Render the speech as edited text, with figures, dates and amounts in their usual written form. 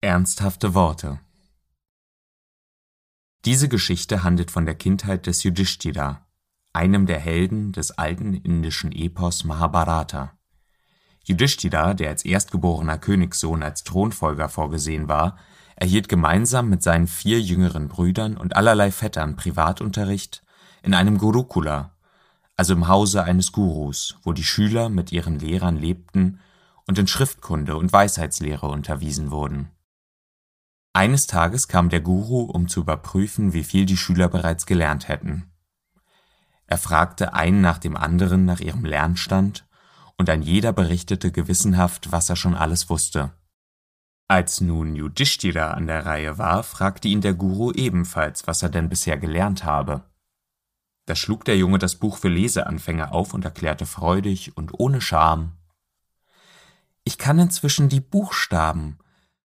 Ernsthafte Worte. Diese Geschichte handelt von der Kindheit des Yudhishthira, einem der Helden des alten indischen Epos Mahabharata. Yudhishthira, der als erstgeborener Königssohn als Thronfolger vorgesehen war, erhielt gemeinsam mit seinen 4 jüngeren Brüdern und allerlei Vettern Privatunterricht in einem Gurukula, also im Hause eines Gurus, wo die Schüler mit ihren Lehrern lebten und in Schriftkunde und Weisheitslehre unterwiesen wurden. Eines Tages kam der Guru, um zu überprüfen, wie viel die Schüler bereits gelernt hätten. Er fragte einen nach dem anderen nach ihrem Lernstand, und ein jeder berichtete gewissenhaft, was er schon alles wusste. Als nun Yudhishthira an der Reihe war, fragte ihn der Guru ebenfalls, was er denn bisher gelernt habe. Da schlug der Junge das Buch für Leseanfänger auf und erklärte freudig und ohne Scham: Ich kann inzwischen die Buchstaben